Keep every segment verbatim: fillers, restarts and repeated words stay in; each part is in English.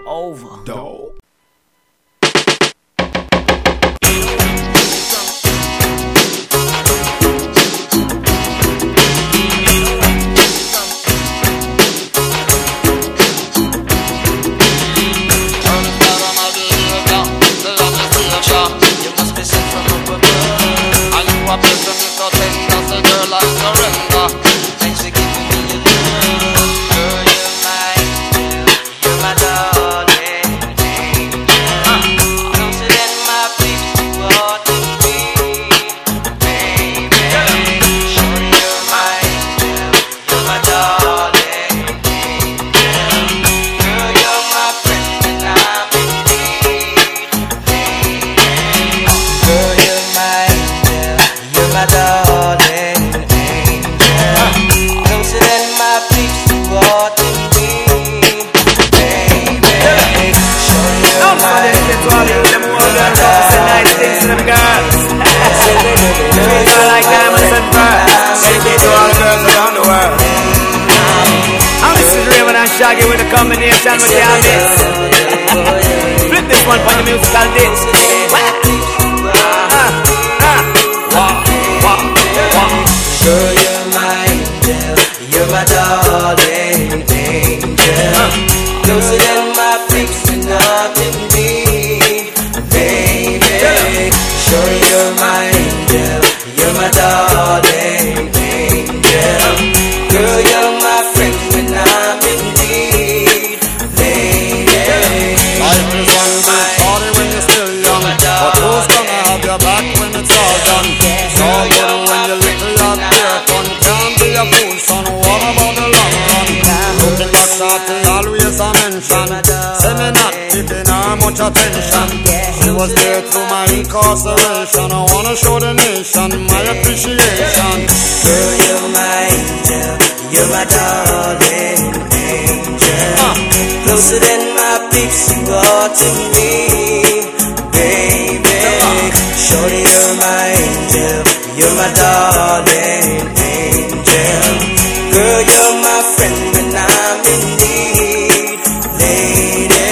over. Dog. Shaggy with a combination with your mix. Flip this one for the musical ditch. Ah, ah. Girl, you're my angel, you're my darling angel. Closer than my freaks and nothing deep, baby. Sure, you're my angel, you're my darling angel. Girl, you're my friend when I'm in need, lady. Life is one big party when you're still young, but who's gonna have your back when it's all done? It's all good when you're little up here, fun can't be a fool, son. What about the long run? Looking back shorty, always a mention. Say me not giving her much attention. She was there through my incarceration. I wanna show the nation my appreciation. Girl, you're my angel, you're my darling angel. uh. Closer than my peeps you are to me, baby. Shorty, you're my angel, you're my darling angel. Girl, you're my friend when I'm in need, lady.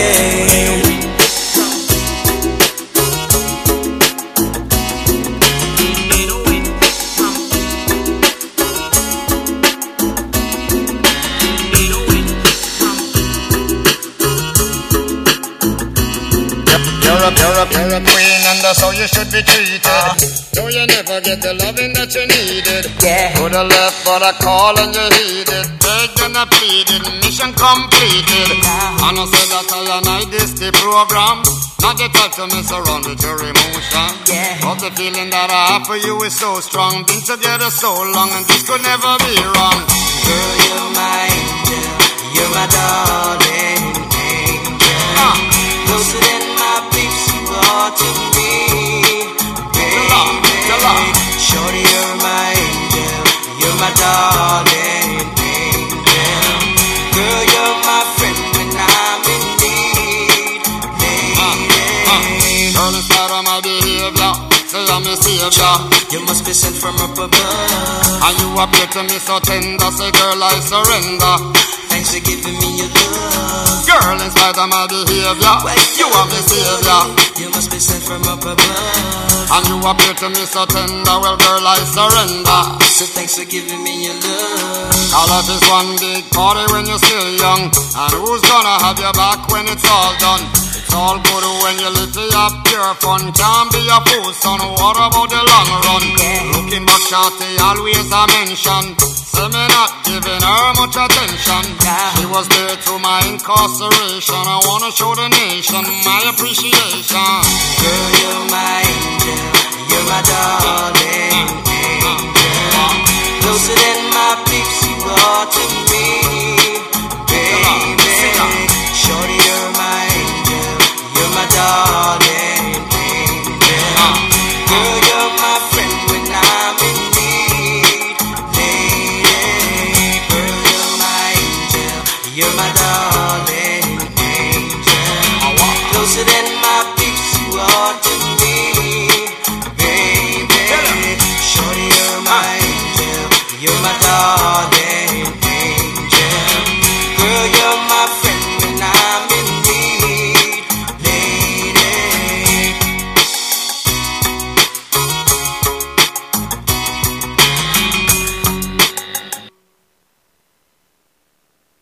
You're a, you're a, you're a queen and that's how you should be treated. uh, Though you never get the loving that you needed. Yeah. Could have left but I call and you heeded. Begged and I pleaded, mission completed. uh, And I said that I and I this the program. Not the type to mess around with your emotion. Yeah. But the feeling that I have for you is so strong. Been together so long and this could never be wrong. Girl, you're my angel, you're my darling angel. uh, Closer than my peeps you are to me, baby. Shorty, you're my angel, you're my darling angel. Girl, you're my friend when I'm in need, lady. Girl, in spite of my behavior, say I'm a savior. You must be sent from up above, and you appear to me so tender. Say, girl, I surrender. thanks for giving me your love. Girl, in spite of my behavior, you are my savior. You must be sent from up above, and you appear to me so tender. Well, girl, I surrender. so thanks for giving me your love. All life is one big party when you're still young, and who's gonna have your back when it's all done? It's all good when you live to have pure fun. Can't be a fool, son. What about the long run? Yeah. Looking back, shorty, always a mention. Say me not giving her much attention. Yeah. She was there through my incarceration. I wanna show the nation my appreciation. Girl, you're my angel, you're my darling angel. Closer than my peeps you are to